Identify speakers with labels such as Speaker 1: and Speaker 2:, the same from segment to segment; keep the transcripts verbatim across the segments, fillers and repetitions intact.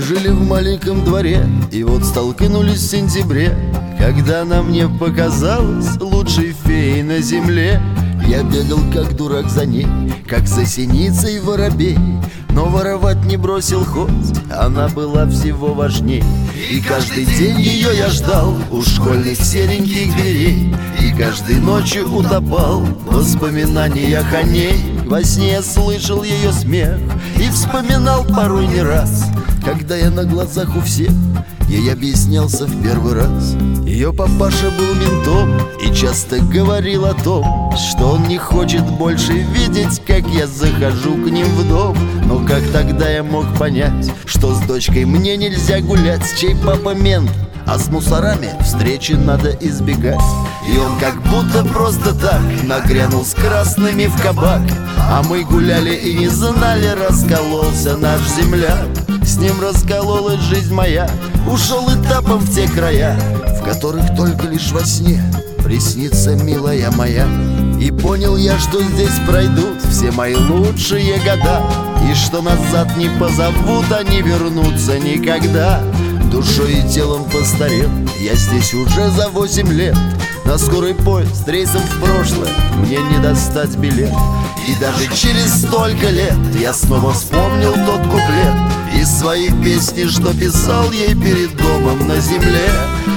Speaker 1: жили в маленьком дворе, и вот столкнулись в сентябре, когда она мне показалась лучшей феей на земле. Я бегал как дурак за ней, как за синицей воробей, но воровать не бросил хоть, она была всего важней. И каждый день ее я ждал у школьных сереньких дверей, и каждой ночью утопал в воспоминаниях о ней. Во сне я слышал ее смех и вспоминал порой не раз, когда я на глазах у всех ей объяснялся в первый раз. Ее папаша был ментом и часто говорил о том, что он не хочет больше видеть, как я захожу к ним в дом. Но как тогда я мог понять, что с дочкой мне нельзя гулять, чей папа мент, а с мусорами встречи надо избегать. И он как будто просто так нагрянул с красными в кабак, а мы гуляли и не знали, раскололся наш земляк. С ним раскололась жизнь моя, ушел этапом в те края, в которых только лишь во сне приснится милая моя. И понял я, что здесь пройдут все мои лучшие года, и что назад не позовут, они вернутся никогда. Душой и телом постарел я здесь уже за восемь лет. На скорый поезд рейсом в прошлое мне не достать билет. И даже через столько лет я снова вспомнил тот куплет из своей песни, что писал ей перед домом на земле.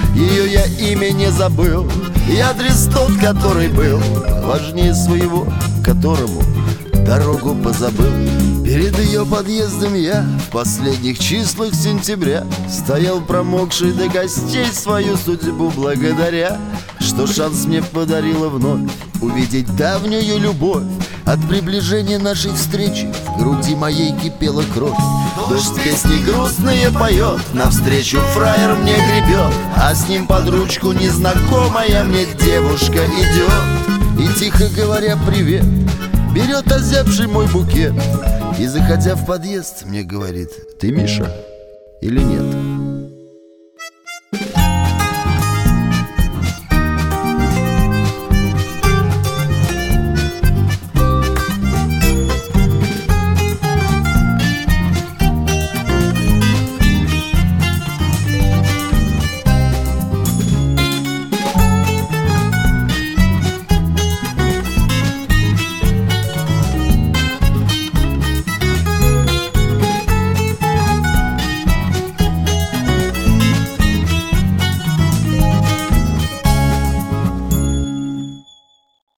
Speaker 1: Ее я имя не забыл, и адрес тот, который был важнее своего, которому дорогу позабыл. Перед ее подъездом я в последних числах сентября стоял промокший до костей, свою судьбу благодаря, что шанс мне подарила вновь увидеть давнюю любовь. От приближения нашей встречи в груди моей кипела кровь. Дождь песни грустные поет, навстречу фраер мне гребет, а с ним под ручку незнакомая мне девушка идет. И тихо говоря привет, берет озябший мой букет, и заходя в подъезд мне говорит: ты Миша или нет?